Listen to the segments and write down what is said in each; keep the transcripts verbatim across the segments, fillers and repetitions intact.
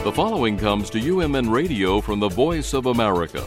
The following comes to U M N Radio from the Voice of America.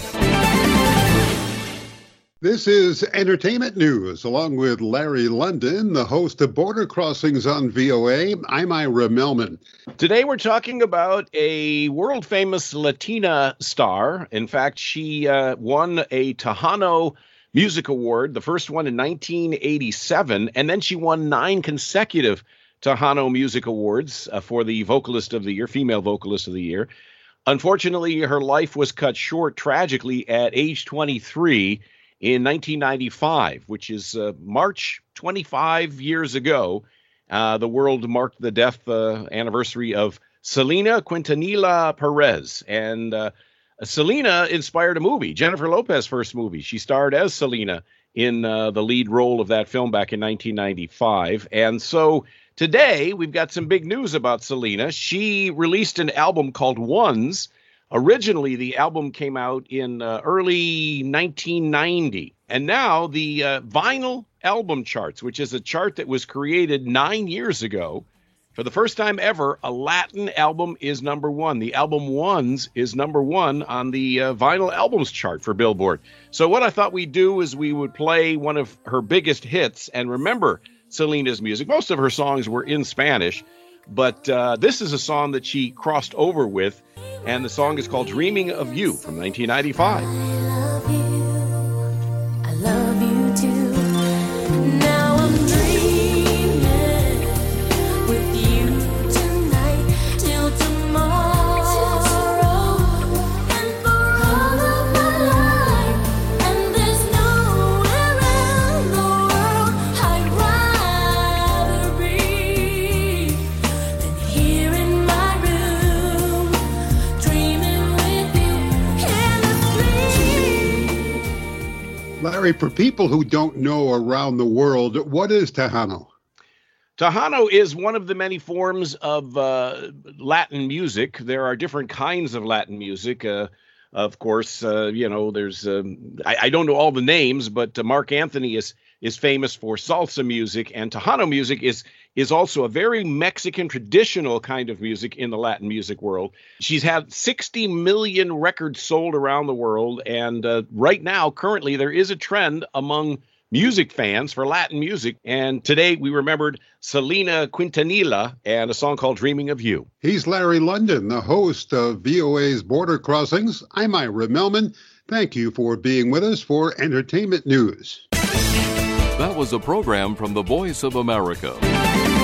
This is Entertainment News, along with Larry London, the host of Border Crossings on V O A. I'm Ira Melman. Today we're talking about a world-famous Latina star. In fact, she uh, won a Tejano Music Award, the first one in nineteen eighty-seven, and then she won nine consecutive Tejano Music Awards uh, for the Vocalist of the Year, Female Vocalist of the Year. Unfortunately, her life was cut short tragically at age twenty-three in nineteen ninety-five, which is uh, March twenty-five years ago. Uh, the world marked the death uh, anniversary of Selena Quintanilla Perez. And uh, Selena inspired a movie, Jennifer Lopez's first movie. She starred as Selena in uh, the lead role of that film back in nineteen ninety-five. And so today we've got some big news about Selena. She released an album called Ones. Originally, the album came out in uh, early nineteen ninety, and now the uh, vinyl album charts, which is a chart that was created nine years ago, for the first time ever, a Latin album is number one. The album Ones is number one on the uh, vinyl albums chart for Billboard. So what I thought we'd do is we would play one of her biggest hits, and remember Selena's music. Most of her songs were in Spanish, but uh, this is a song that she crossed over with, and the song is called Dreaming of You from nineteen ninety-five. I love you, I love you too. Now I'm dreaming with you tonight till tomorrow, and for all of my life. And there's nowhere in the world I'd rather be than here in my room, dreaming with you in the street. Larry, for people who don't know around the world, what is Tejano? Tejano is one of the many forms of uh, Latin music. There are different kinds of Latin music. Uh, of course, uh, you know, there's, um, I, I don't know all the names, but uh, Mark Anthony is is famous for salsa music, and Tejano music is is also a very Mexican traditional kind of music in the Latin music world. She's had sixty million records sold around the world, and uh, right now, currently, there is a trend among music fans for Latin music, and today we remembered Selena Quintanilla and a song called Dreaming of You. He's Larry London, the host of V O A's Border Crossings. I'm Ira Melman. Thank you for being with us for Entertainment News. That was a program from the Voice of America.